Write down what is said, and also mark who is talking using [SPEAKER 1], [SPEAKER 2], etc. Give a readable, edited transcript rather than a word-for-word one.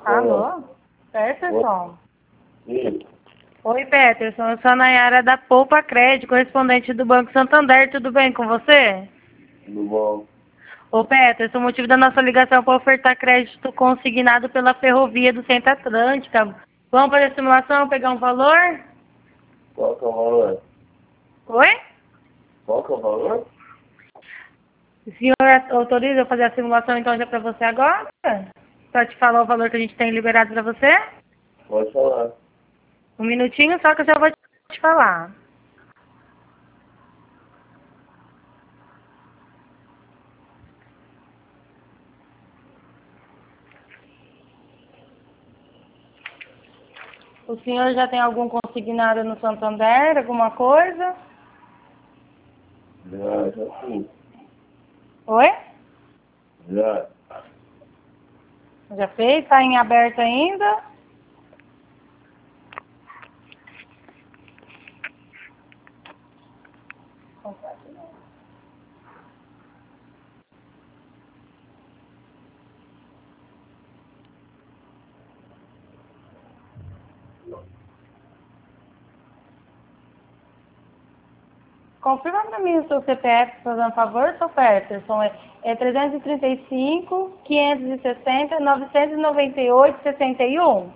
[SPEAKER 1] Alô? Peterson?
[SPEAKER 2] Sim,
[SPEAKER 1] Oi, Peterson. Eu sou a Nayara da Poupa Crédito, correspondente do Banco Santander. Tudo bem com você?
[SPEAKER 2] tudo bom?
[SPEAKER 1] Ô, Peterson, o motivo da nossa ligação é para ofertar crédito consignado pela Ferrovia do Centro Atlântica. Vamos fazer a simulação, pegar um valor?
[SPEAKER 2] Qual que é o valor?
[SPEAKER 1] Oi?
[SPEAKER 2] Qual que é o valor?
[SPEAKER 1] O senhor autoriza eu fazer a simulação então já para você agora? Para te falar o valor que a gente tem liberado para você?
[SPEAKER 2] Pode falar.
[SPEAKER 1] Um minutinho só que eu já vou te falar. O senhor já tem algum consignado no Santander, alguma coisa?
[SPEAKER 2] Já sim.
[SPEAKER 1] Oi?
[SPEAKER 2] Já.
[SPEAKER 1] Já fez? Está em aberto ainda? Confirma para mim o seu CPF, por favor, seu Peterson. É 335, 560, 998, 61.